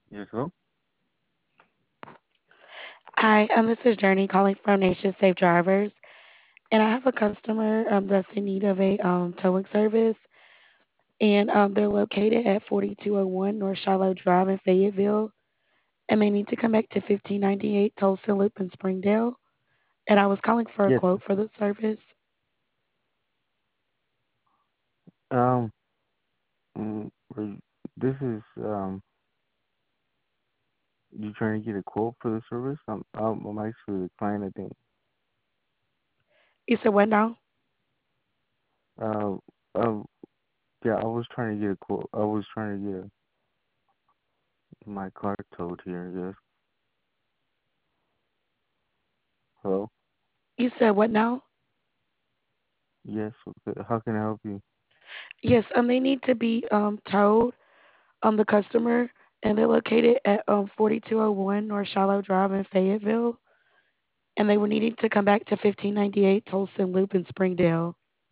Yes, hello? Hi, this is Journey calling from Nation Safe Drivers, and I have a customer that's in need of a towing service, and they're located at 4201 North Shiloh Drive in Fayetteville, and they need to come back to 1598 Tolson Loop in Springdale. And I was calling for a Yes. quote for the service. Um, well, this is you trying to get a quote for the service? I'm actually the client. I think. You said what now? Uh, uh, yeah. I was trying to get a quote. I was trying to get my car towed here. Yes. Hello. You said what now? Yes. Okay. How can I help you? Yes, they need to be towed, the customer, and they're located at 4201 North Shiloh Drive in Fayetteville, and they were needing to come back to 1598 Tolson Loop in Springdale.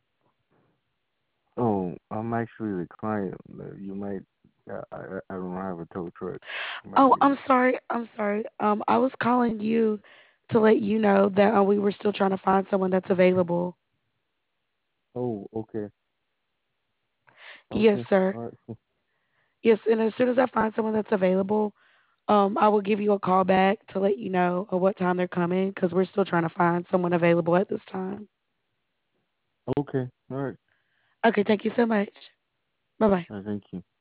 Oh, I'm actually the client. You might. I don't have a tow truck. You might Oh, be. I'm sorry. I'm sorry. I was calling you to let you know that we were still trying to find someone that's available. Oh, okay. Yes, Okay. sir. All right. Yes, and as soon as I find someone that's available, I will give you a call back to let you know what time they're coming because we're still trying to find someone available at this time. Okay. All right. Okay, thank you so much. Bye bye. Thank you.